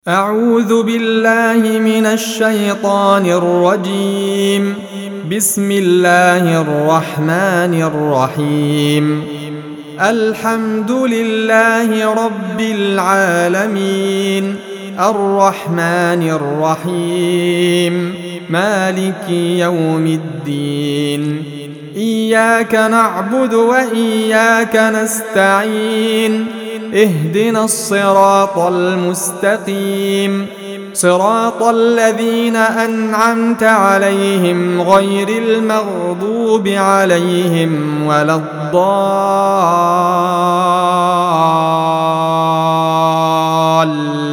أعوذ بالله من الشيطان الرجيم. بسم الله الرحمن الرحيم. الحمد لله رب العالمين، الرحمن الرحيم، مالك يوم الدين. إياك نعبد وإياك نستعين، اهدنا الصراط المستقيم، صراط الذين أنعمت عليهم غير المغضوب عليهم ولا الضالين.